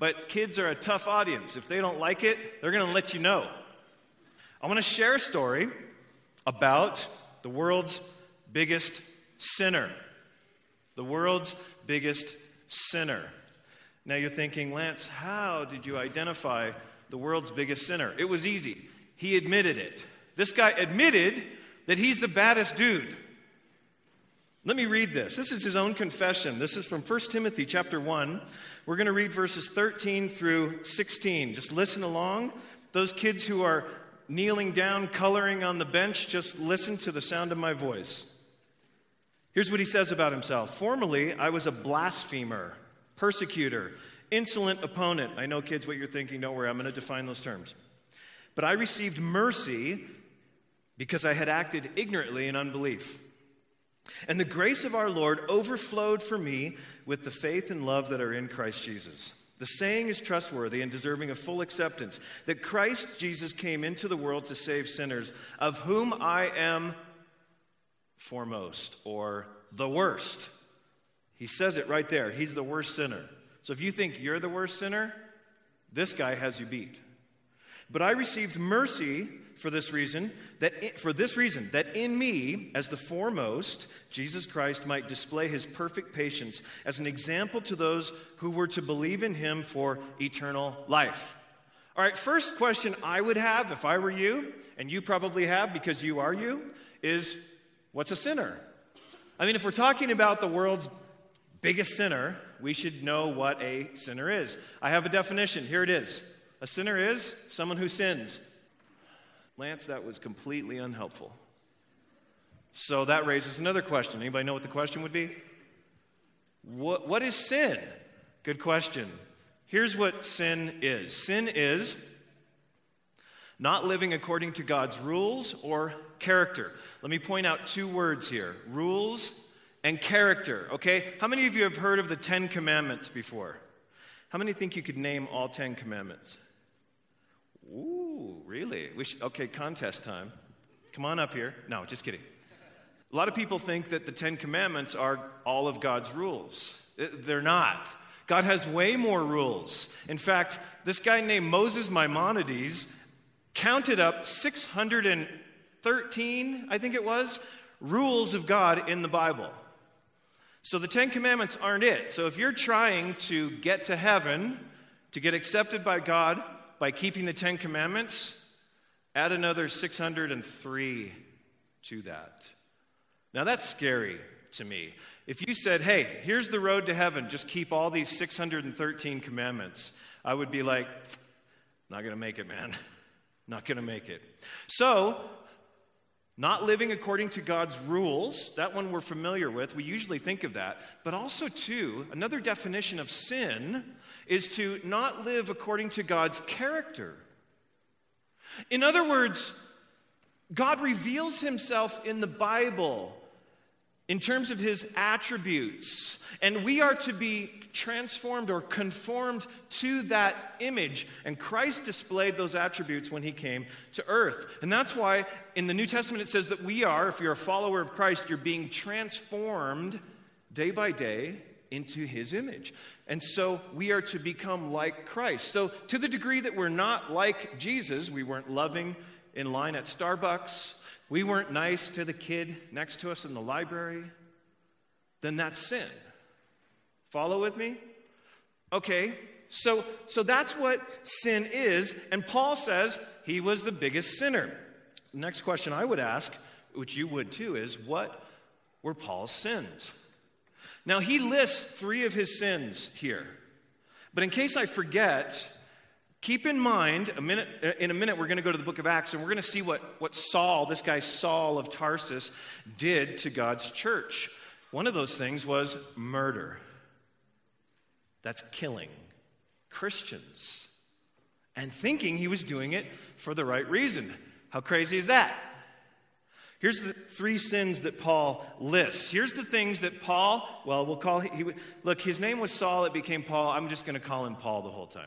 But kids are a tough audience. If they don't like it, they're going to let you know. I want to share a story about the world's biggest sinner. The world's biggest sinner. Now you're thinking, Lance, how did you identify the world's biggest sinner? It was easy. He admitted it. This guy admitted that he's the baddest dude. Let me read this. This is his own confession. This is from 1 Timothy chapter 1. We're going to read verses 13 through 16. Just listen along. Those kids who are kneeling down, coloring on the bench, just listen to the sound of my voice. Here's what he says about himself. Formerly, I was a blasphemer, persecutor, insolent opponent. I know, kids, what you're thinking. Don't worry, I'm going to define those terms. But I received mercy because I had acted ignorantly in unbelief. And the grace of our Lord overflowed for me with the faith and love that are in Christ Jesus. The saying is trustworthy and deserving of full acceptance, that Christ Jesus came into the world to save sinners, of whom I am foremost, or the worst. He says it right there. He's the worst sinner. So if you think you're the worst sinner, this guy has you beat. But I received mercy for this reason, that in me, as the foremost, Jesus Christ might display his perfect patience as an example to those who were to believe in him for eternal life. All right, first question I would have if I were you, and you probably have because you are you, is what's a sinner? I mean, if we're talking about the world's biggest sinner, we should know what a sinner is. I have a definition. Here it is. A sinner is someone who sins. Lance, that was completely unhelpful. So that raises another question. Anybody know what the question would be? What is sin? Good question. Here's what sin is. Sin is not living according to God's rules or character. Let me point out two words here. Rules and character, okay? How many of you have heard of the 10 Commandments before? How many think you could name all 10 Commandments? Ooh, really? Okay, contest time. Come on up here. No, just kidding. A lot of people think that the 10 Commandments are all of God's rules. They're not. God has way more rules. In fact, this guy named Moses Maimonides counted up 613, I think it was, rules of God in the Bible. So the 10 Commandments aren't it. So if you're trying to get to heaven, to get accepted by God, by keeping the 10 Commandments, add another 603 to that. Now that's scary to me. If you said, hey, here's the road to heaven, just keep all these 613 commandments, I would be like, not going to make it, man. Not going to make it. So, not living according to God's rules, that one we're familiar with. We usually think of that. But also, too, another definition of sin is to not live according to God's character. In other words, God reveals himself in the Bible in terms of his attributes, and we are to be transformed or conformed to that image. And Christ displayed those attributes when he came to earth. And that's why in the New Testament it says that we are, if you're a follower of Christ, you're being transformed day by day into his image. And so we are to become like Christ. So to the degree that we're not like Jesus, we weren't loving in line at Starbucks, we weren't nice to the kid next to us in the library, then that's sin. Follow with me? Okay, so that's what sin is, and Paul says he was the biggest sinner. The next question I would ask, which you would too, is what were Paul's sins? Now, he lists 3 of his sins here, but in case I forget, keep in mind, in a minute we're going to go to the book of Acts, and we're going to see what Saul, this guy Saul of Tarsus, did to God's church. One of those things was murder. That's killing Christians and thinking he was doing it for the right reason. How crazy is that? Here's the 3 sins that Paul lists. Here's the things that Paul, well, we'll call, look, his name was Saul, it became Paul. I'm just going to call him Paul the whole time.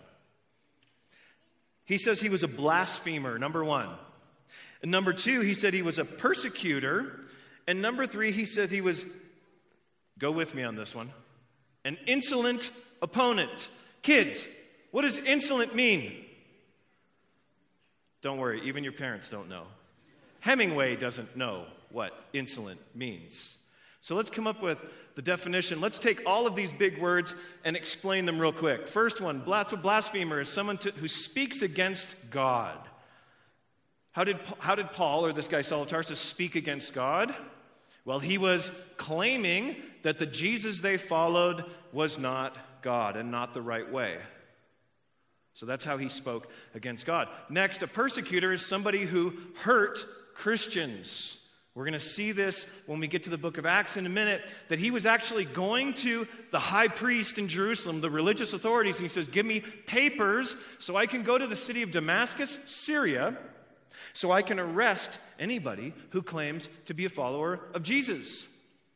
He says he was a blasphemer, number 1. And number 2, he said he was a persecutor. And number 3, he says he was, go with me on this one, an insolent opponent. Kids, What does insolent mean? Don't worry, even your parents don't know. Hemingway doesn't know what insolent means. So let's come up with the definition. Let's take all of these big words and explain them real quick. First one, blasphemer is someone who speaks against God. How did Paul, or this guy Saul of Tarsus, speak against God? Well, he was claiming that the Jesus they followed was not God and not the right way. So that's how he spoke against God. Next, a persecutor is somebody who hurt Christians. We're going to see this when we get to the book of Acts in a minute, that he was actually going to the high priest in Jerusalem, the religious authorities, and he says, give me papers so I can go to the city of Damascus, Syria, so I can arrest anybody who claims to be a follower of Jesus.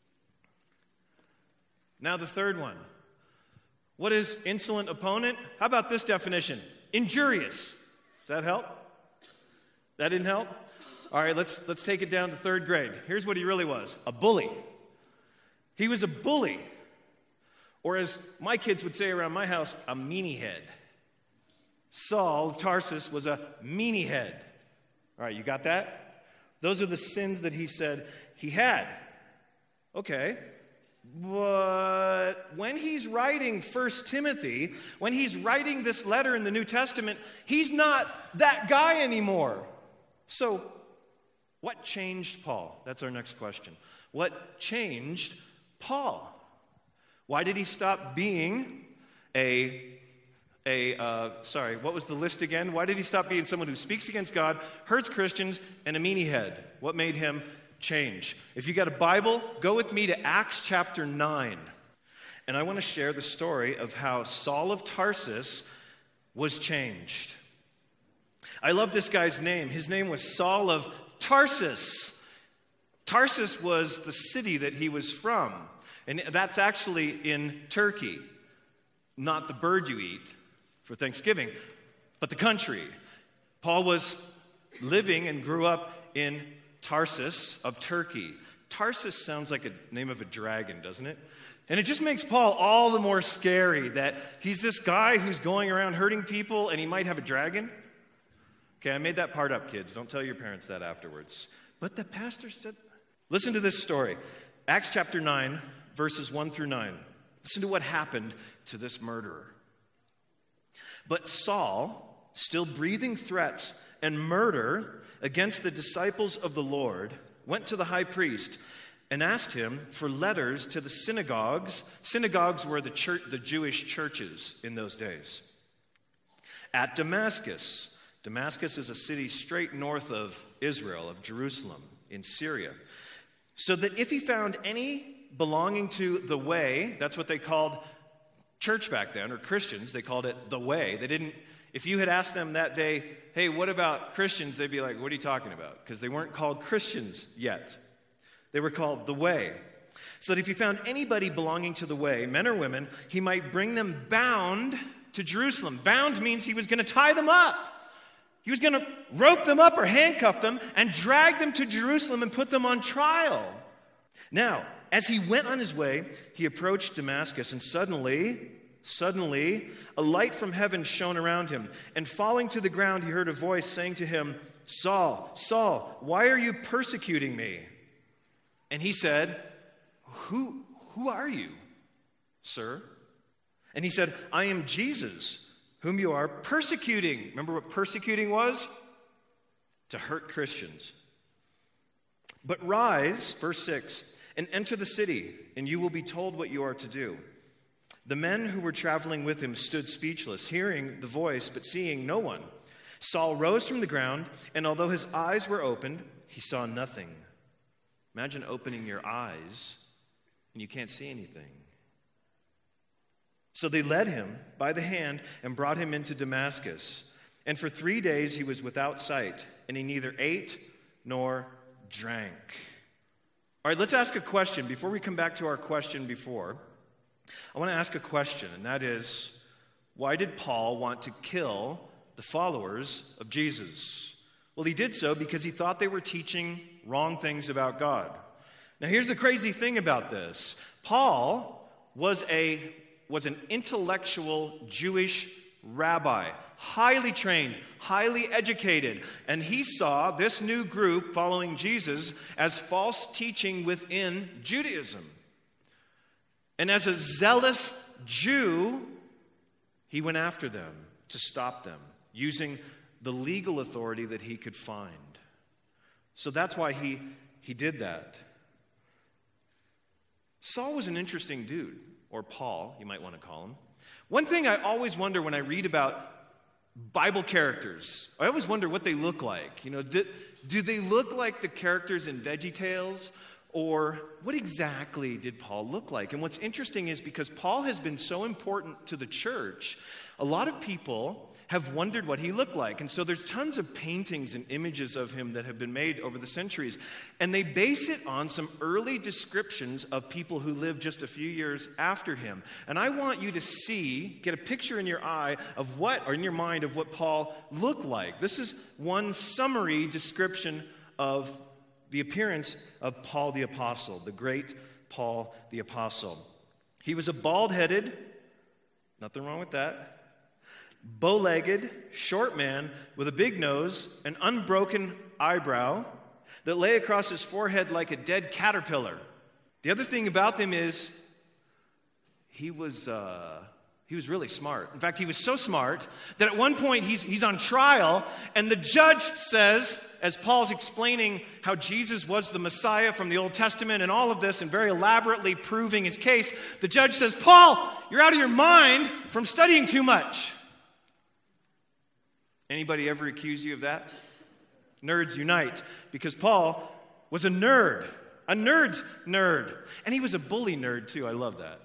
Now the third one. What is insolent opponent? How about this definition? Injurious. Does that help? That didn't help? All right, let's take it down to third grade. Here's what he really was, a bully. He was a bully. Or as my kids would say around my house, a meanie head. Saul of Tarsus was a meanie head. All right, you got that? Those are the sins that he said he had. Okay. But when he's writing 1 Timothy, when he's writing this letter in the New Testament, he's not that guy anymore. So, what changed Paul? That's our next question. What changed Paul? Why did he stop being what was the list again? Why did he stop being someone who speaks against God, hurts Christians, and a meanie head? What made him change? If you got a Bible, go with me to Acts chapter 9. And I want to share the story of how Saul of Tarsus was changed. I love this guy's name. His name was Saul of Tarsus. Tarsus was the city that he was from. And that's actually in Turkey. Not the bird you eat for Thanksgiving, but the country. Paul was living and grew up in Tarsus of Turkey. Tarsus sounds like a name of a dragon, doesn't it? And it just makes Paul all the more scary that he's this guy who's going around hurting people and he might have a dragon. Okay, I made that part up, kids. Don't tell your parents that afterwards. But the pastor said, listen to this story. Acts chapter 9, verses 1 through 9. Listen to what happened to this murderer. But Saul, still breathing threats and murder against the disciples of the Lord, went to the high priest and asked him for letters to the synagogues. Synagogues were the Jewish churches in those days. At Damascus. Damascus is a city straight north of Israel, of Jerusalem, in Syria. So that if he found any belonging to the way, that's what they called church back then, or Christians, they called it the way. They didn't, if you had asked them that day, hey, what about Christians? They'd be like, what are you talking about? Because they weren't called Christians yet. They were called the way. So that if he found anybody belonging to the way, men or women, he might bring them bound to Jerusalem. Bound means he was going to tie them up. He was going to rope them up or handcuff them and drag them to Jerusalem and put them on trial. Now, as he went on his way, he approached Damascus, and suddenly, a light from heaven shone around him. And falling to the ground, he heard a voice saying to him, Saul, Saul, why are you persecuting me? And he said, Who are you, sir? And he said, I am Jesus, whom you are persecuting. Remember what persecuting was? To hurt Christians. But rise, verse 6, and enter the city, and you will be told what you are to do. The men who were traveling with him stood speechless, hearing the voice, but seeing no one. Saul rose from the ground, and although his eyes were opened, he saw nothing. Imagine opening your eyes, and you can't see anything. So they led him by the hand and brought him into Damascus. And for 3 days he was without sight, and he neither ate nor drank. All right, let's ask a question. Before we come back to our question before, I want to ask a question, and that is, why did Paul want to kill the followers of Jesus? Well, he did so because he thought they were teaching wrong things about God. Now, here's the crazy thing about this. Paul was an intellectual Jewish rabbi, highly trained, highly educated. And he saw this new group following Jesus as false teaching within Judaism. And as a zealous Jew, he went after them to stop them, using the legal authority that he could find. So that's why he did that. Saul was an interesting dude, or Paul, you might want to call him. One thing I always wonder when I read about Bible characters, I always wonder what they look like. You know, do they look like the characters in VeggieTales? Or what exactly did Paul look like? And what's interesting is because Paul has been so important to the church, a lot of people have wondered what he looked like. And so there's tons of paintings and images of him that have been made over the centuries. And they base it on some early descriptions of people who lived just a few years after him. And I want you to get a picture in your eye of what, or in your mind of what Paul looked like. This is one summary description of the appearance of Paul the Apostle, the great Paul the Apostle. He was a bald-headed, nothing wrong with that, bow-legged, short man with a big nose, an unbroken eyebrow that lay across his forehead like a dead caterpillar. The other thing about him is he was really smart. In fact, he was so smart that at one point he's on trial, and the judge says, as Paul's explaining how Jesus was the Messiah from the Old Testament and all of this, and very elaborately proving his case, the judge says, "Paul, you're out of your mind from studying too much." Anybody ever accuse you of that? Nerds unite, because Paul was a nerd's nerd. And he was a bully nerd too. I love that.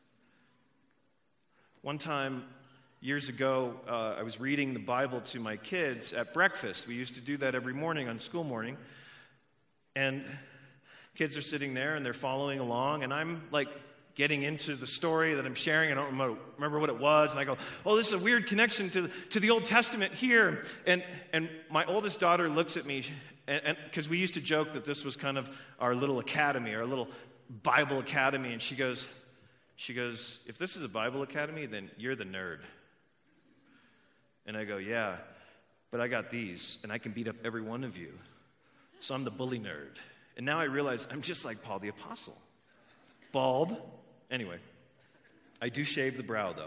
One time, years ago, I was reading the Bible to my kids at breakfast. We used to do that every morning on school morning. And kids are sitting there and they're following along, and I'm like getting into the story that I'm sharing. I don't remember what it was. And I go, "Oh, this is a weird connection to the Old Testament here." And my oldest daughter looks at me, and because we used to joke that this was kind of our little academy, our little Bible academy. And she goes, "If this is a Bible academy, then you're the nerd." And I go, "Yeah, but I got these, and I can beat up every one of you. So I'm the bully nerd." And now I realize I'm just like Paul the Apostle. Bald. Anyway, I do shave the brow, though.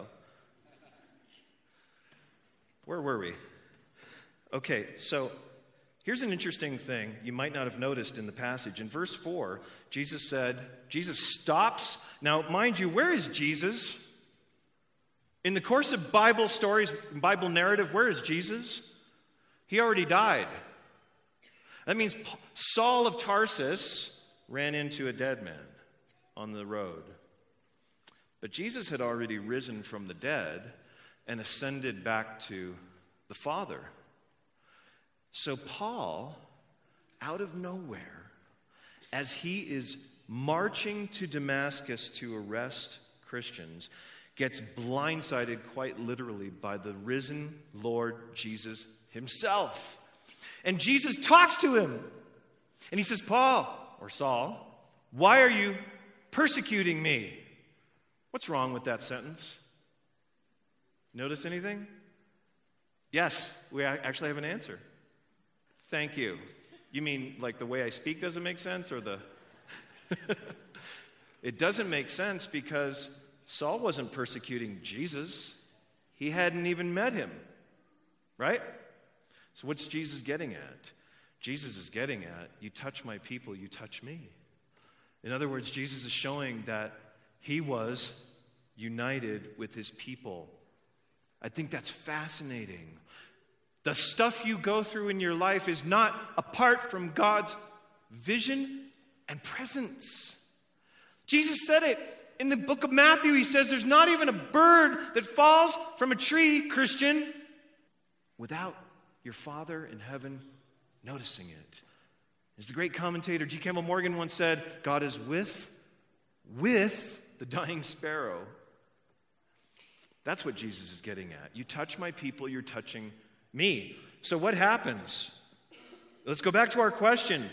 Where were we? Okay, so here's an interesting thing you might not have noticed in the passage. In verse 4, Jesus stops. Now, mind you, where is Jesus? In the course of Bible stories, Bible narrative, where is Jesus? He already died. That means Saul of Tarsus ran into a dead man on the road. But Jesus had already risen from the dead and ascended back to the Father. So Paul, out of nowhere, as he is marching to Damascus to arrest Christians, gets blindsided quite literally by the risen Lord Jesus himself. And Jesus talks to him. And he says, "Paul," or Saul, "why are you persecuting me?" What's wrong with that sentence? Notice anything? Yes, we actually have an answer. Thank you. You mean like the way I speak doesn't make sense, or the... It doesn't make sense because Saul wasn't persecuting Jesus. He hadn't even met him, right? So what's Jesus getting at? Jesus is getting at, you touch my people, you touch me. In other words, Jesus is showing that he was united with his people. I think that's fascinating. The stuff you go through in your life is not apart from God's vision and presence. Jesus said it in the book of Matthew. He says there's not even a bird that falls from a tree, Christian, without your Father in heaven noticing it. As the great commentator G. Campbell Morgan once said, God is with the dying sparrow. That's what Jesus is getting at. You touch my people, you're touching me. So what happens? Let's go back to our question.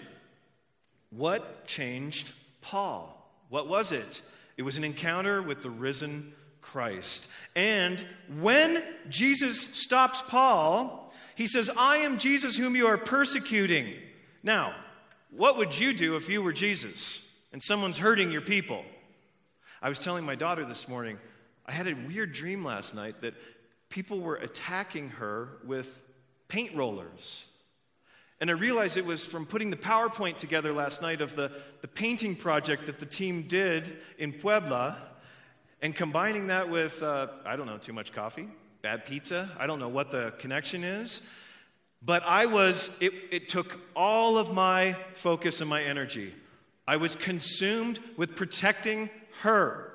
What changed Paul? What was it? It was an encounter with the risen Christ. And when Jesus stops Paul, he says, I am Jesus whom you are persecuting. Now, what would you do if you were Jesus and someone's hurting your people? I was telling my daughter this morning, I had a weird dream last night that people were attacking her with paint rollers. And I realized it was from putting the PowerPoint together last night of the painting project that the team did in Puebla and combining that with, I don't know, too much coffee, bad pizza. I don't know what the connection is. But it took all of my focus and my energy. I was consumed with protecting her.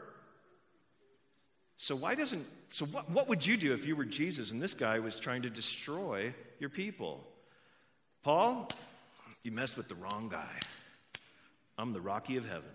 So what would you do if you were Jesus and this guy was trying to destroy your people? Paul, you messed with the wrong guy. I'm the Rocky of heaven.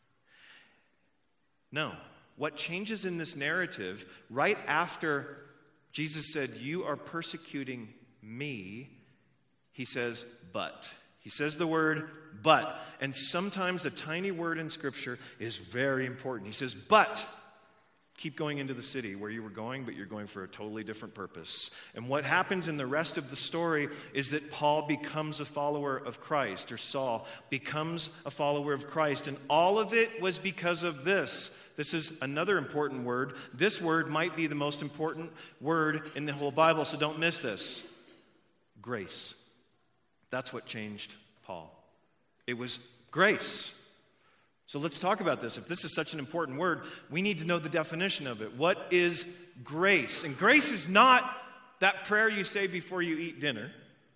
No. What changes in this narrative, right after Jesus said, you are persecuting me, he says, but. He says the word, but. And sometimes a tiny word in Scripture is very important. He says, but. Keep going into the city where you were going, but you're going for a totally different purpose. And what happens in the rest of the story is that Paul becomes a follower of Christ, or Saul becomes a follower of Christ. And all of it was because of this. This is another important word. This word might be the most important word in the whole Bible, so don't miss this. Grace. That's what changed Paul. It was grace. So let's talk about this. If this is such an important word, we need to know the definition of it. What is grace? And grace is not that prayer you say before you eat dinner.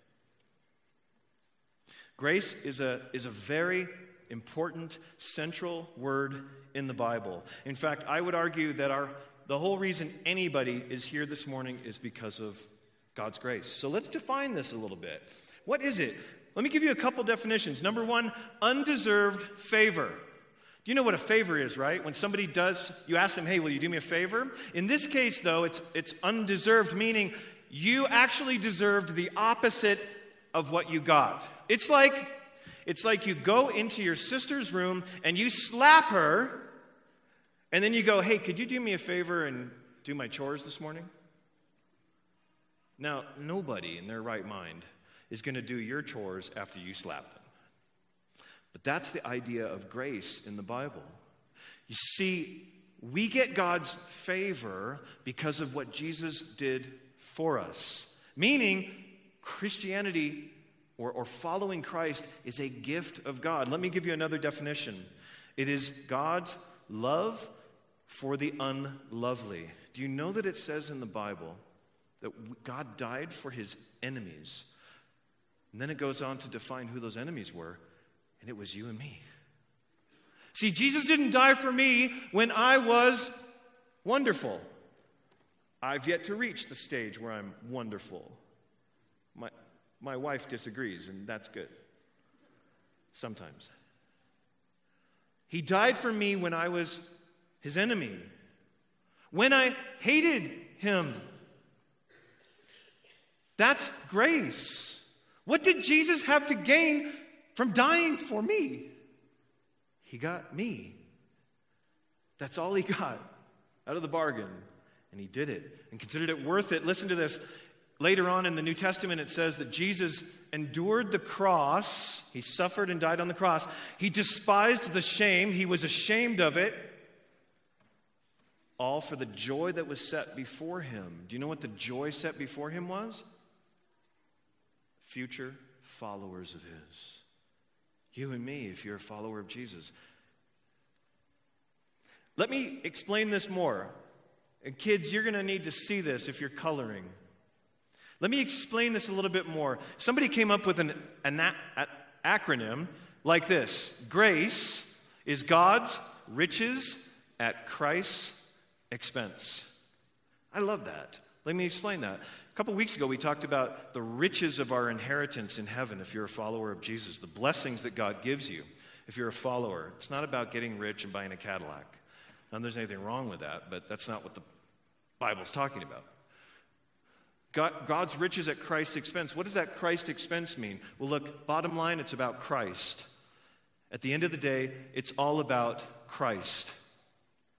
Grace is a very important central word in the Bible. In fact, I would argue that the whole reason anybody is here this morning is because of God's grace. So let's define this a little bit. What is it? Let me give you a couple definitions. Number one, undeserved favor. Do you know what a favor is, right? When somebody you ask them, hey, will you do me a favor? In this case, though, it's undeserved, meaning you actually deserved the opposite of what you got. It's like you go into your sister's room and you slap her, and then you go, hey, could you do me a favor and do my chores this morning? Now, nobody in their right mind is going to do your chores after you slap them. But that's the idea of grace in the Bible. You see, we get God's favor because of what Jesus did for us. Meaning, Christianity or following Christ is a gift of God. Let me give you another definition. It is God's love for the unlovely. Do you know that it says in the Bible that God died for his enemies? And then it goes on to define who those enemies were. And it was you and me. See, Jesus didn't die for me when I was wonderful. I've yet to reach the stage where I'm wonderful. My wife disagrees, and that's good. Sometimes. He died for me when I was his enemy. When I hated him. That's grace. What did Jesus have to gain from dying for me? He got me. That's all he got out of the bargain. And he did it and considered it worth it. Listen to this. Later on in the New Testament, it says that Jesus endured the cross. He suffered and died on the cross. He despised the shame. He was ashamed of it. All for the joy that was set before him. Do you know what the joy set before him was? Future followers of his. You and me, if you're a follower of Jesus. Let me explain this more. And kids, you're going to need to see this if you're coloring. Let me explain this a little bit more. Somebody came up with an acronym like this. Grace is God's riches at Christ's expense. I love that. Let me explain that. A couple weeks ago, we talked about the riches of our inheritance in heaven if you're a follower of Jesus, the blessings that God gives you if you're a follower. It's not about getting rich and buying a Cadillac. Now, there's anything wrong with that, but that's not what the Bible's talking about. God's riches at Christ's expense. What does that Christ expense mean? Well, look, bottom line, it's about Christ. At the end of the day, it's all about Christ.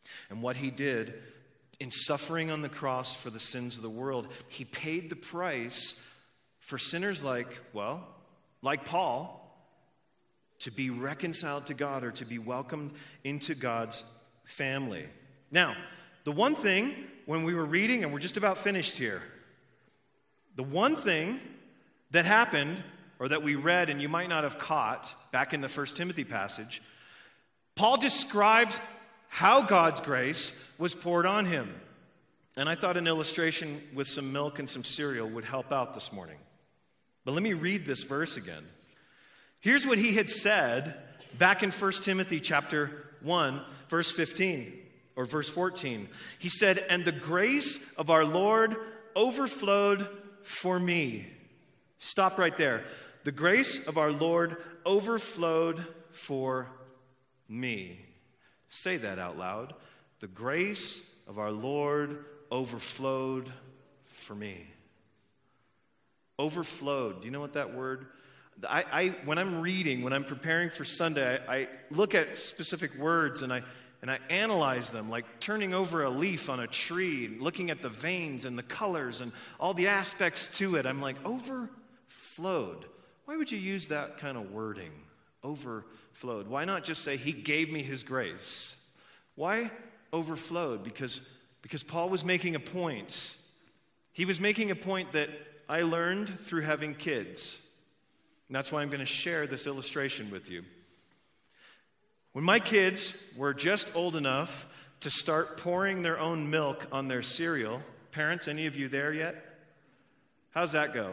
And what he did in suffering on the cross for the sins of the world, he paid the price for sinners like Paul, to be reconciled to God or to be welcomed into God's family. Now, the one thing when we were reading, and we're just about finished here, the one thing that happened, or that we read and you might not have caught back in the 1 Timothy passage, Paul describes how God's grace was poured on him. And I thought an illustration with some milk and some cereal would help out this morning. But let me read this verse again. Here's what he had said back in 1 Timothy chapter 1, verse 15, or verse 14. He said, "And the grace of our Lord overflowed for me." Stop right there. The grace of our Lord overflowed for me. Say that out loud. The grace of our Lord overflowed for me. Overflowed. Do you know what that word? When I'm reading, when I'm preparing for Sunday, I look at specific words and I analyze them, like turning over a leaf on a tree, looking at the veins and the colors and all the aspects to it. I'm like, overflowed. Why would you use that kind of wording? Overflowed. Why not just say, he gave me his grace? Why overflowed? Because Paul was making a point. He was making a point that I learned through having kids. And that's why I'm going to share this illustration with you. When my kids were just old enough to start pouring their own milk on their cereal, parents, any of you there yet? How's that go?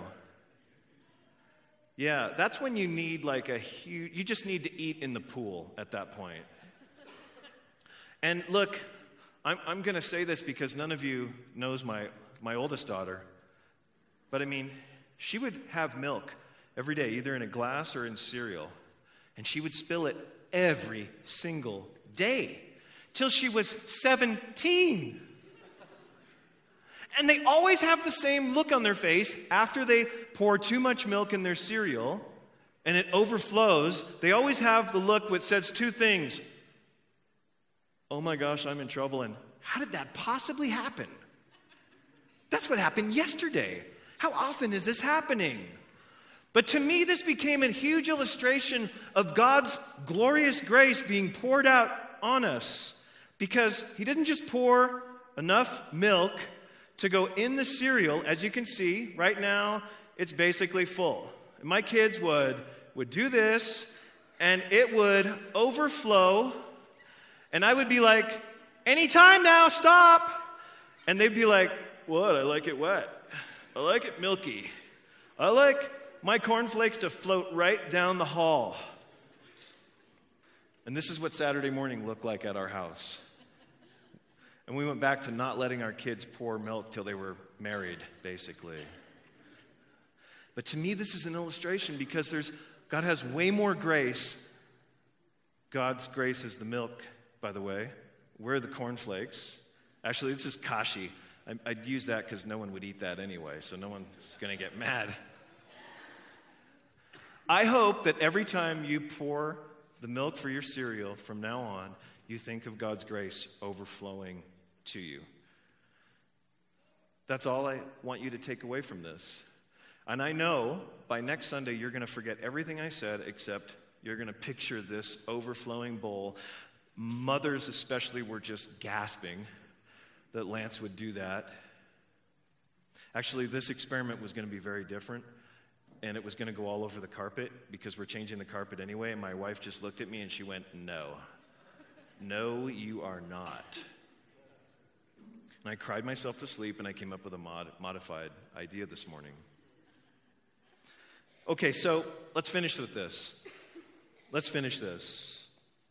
Yeah, that's when you need you just need to eat in the pool at that point. And look, I'm going to say this because none of you knows my oldest daughter. But I mean, she would have milk every day, either in a glass or in cereal. And she would spill it every single day till she was 17. And they always have the same look on their face after they pour too much milk in their cereal and it overflows. They always have the look which says two things. Oh my gosh, I'm in trouble. And how did that possibly happen? That's what happened yesterday. How often is this happening? But to me, this became a huge illustration of God's glorious grace being poured out on us. Because he didn't just pour enough milk to go in the cereal. As you can see, right now, it's basically full. And my kids would do this, and it would overflow. And I would be like, anytime now, stop. And they'd be like, what? I like it wet. I like it milky. I like my cornflakes to float right down the hall. And this is what Saturday morning looked like at our house. And we went back to not letting our kids pour milk till they were married, basically. But to me, this is an illustration because God has way more grace. God's grace is the milk, by the way. We're the cornflakes. Actually, this is kashi. I'd use that because no one would eat that anyway, so no one's going to get mad. I hope that every time you pour the milk for your cereal from now on, you think of God's grace overflowing to you. That's all I want you to take away from this. And I know by next Sunday you're going to forget everything I said, except you're going to picture this overflowing bowl. Mothers especially were just gasping that Lance would do that. Actually, this experiment was going to be very different, and it was going to go all over the carpet because we're changing the carpet anyway, and my wife just looked at me and she went, no. No, you are not. And I cried myself to sleep, and I came up with a modified idea this morning. Okay, so let's finish with this. Let's finish this.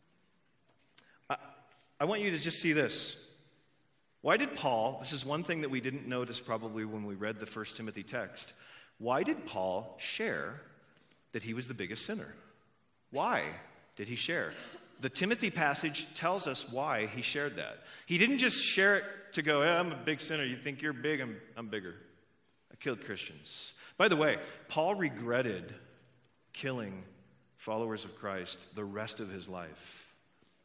I want you to just see this. Why did Paul, this is one thing that we didn't notice probably when we read the 1 Timothy text, why did Paul share that he was the biggest sinner? Why did he share? The Timothy passage tells us why he shared that. He didn't just share it to go, I'm a big sinner. You think you're big? I'm bigger. I killed Christians. By the way, Paul regretted killing followers of Christ the rest of his life.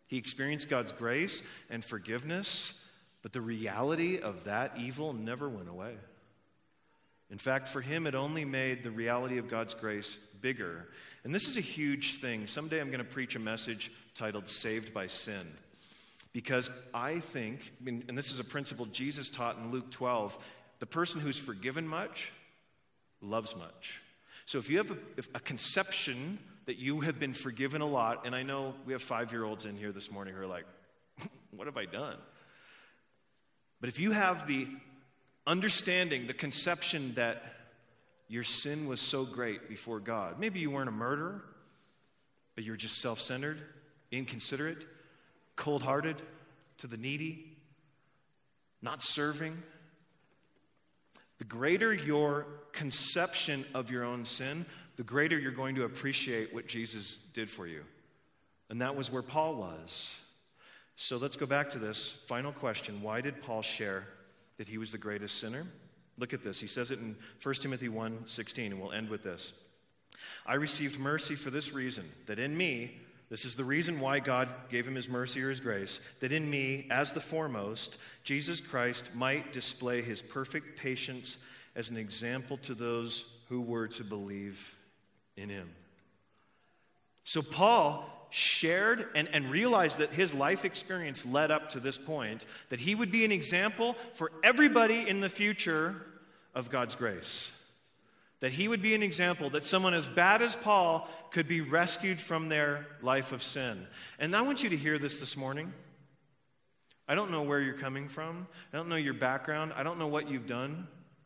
He experienced God's grace and forgiveness, but the reality of that evil never went away. In fact, for him, it only made the reality of God's grace bigger. And this is a huge thing. Someday I'm going to preach a message titled Saved by Sin. Because I think, and this is a principle Jesus taught in Luke 12, the person who's forgiven much loves much. So if you have a conception that you have been forgiven a lot, and I know we have 5-year-olds in here this morning who are like, what have I done? But if you have the understanding, the conception that your sin was so great before God, maybe you weren't a murderer, but you were just self-centered, inconsiderate, cold-hearted to the needy, not serving. The greater your conception of your own sin, the greater you're going to appreciate what Jesus did for you. And that was where Paul was. So let's go back to this final question. Why did Paul share that he was the greatest sinner? Look at this. He says it in 1 Timothy 1:16, and we'll end with this. I received mercy for this reason, that in me, this is the reason why God gave him his mercy or his grace, that in me, as the foremost, Jesus Christ might display his perfect patience as an example to those who were to believe in him. So Paul shared and realized that his life experience led up to this point, that he would be an example for everybody in the future of God's grace. That he would be an example that someone as bad as Paul could be rescued from their life of sin. And I want you to hear this morning. I don't know where you're coming from. I don't know your background. I don't know what you've done.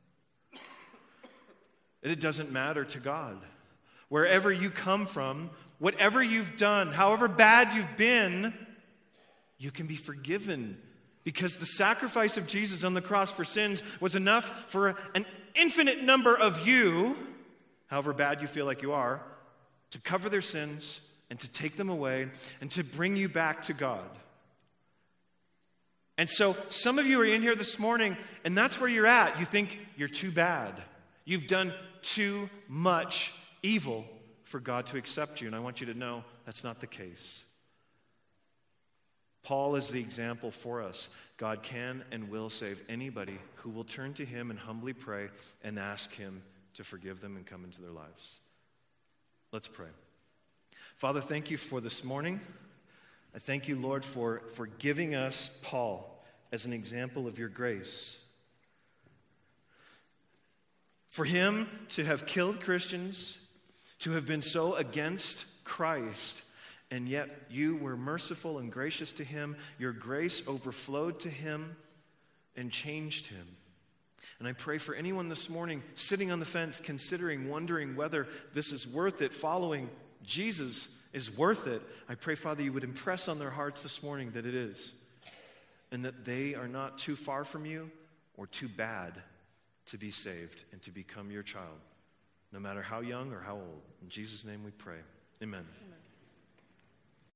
It doesn't matter to God. Wherever you come from, whatever you've done, however bad you've been, you can be forgiven. Because the sacrifice of Jesus on the cross for sins was enough for an infinite number of you, however bad you feel like you are, to cover their sins and to take them away and to bring you back to God. And so some of you are in here this morning, and that's where you're at. You think you're too bad. You've done too much evil for God to accept you. And I want you to know that's not the case. Paul is the example for us. God can and will save anybody who will turn to him and humbly pray and ask him to forgive them and come into their lives. Let's pray. Father, thank you for this morning. I thank you, Lord, for giving us Paul as an example of your grace. For him to have killed Christians, to have been so against Christ, and yet you were merciful and gracious to him. Your grace overflowed to him and changed him. And I pray for anyone this morning sitting on the fence, considering, wondering whether this is worth it, following Jesus is worth it. I pray, Father, you would impress on their hearts this morning that it is, and that they are not too far from you or too bad to be saved and to become your child, no matter how young or how old. In Jesus' name we pray. Amen. Amen.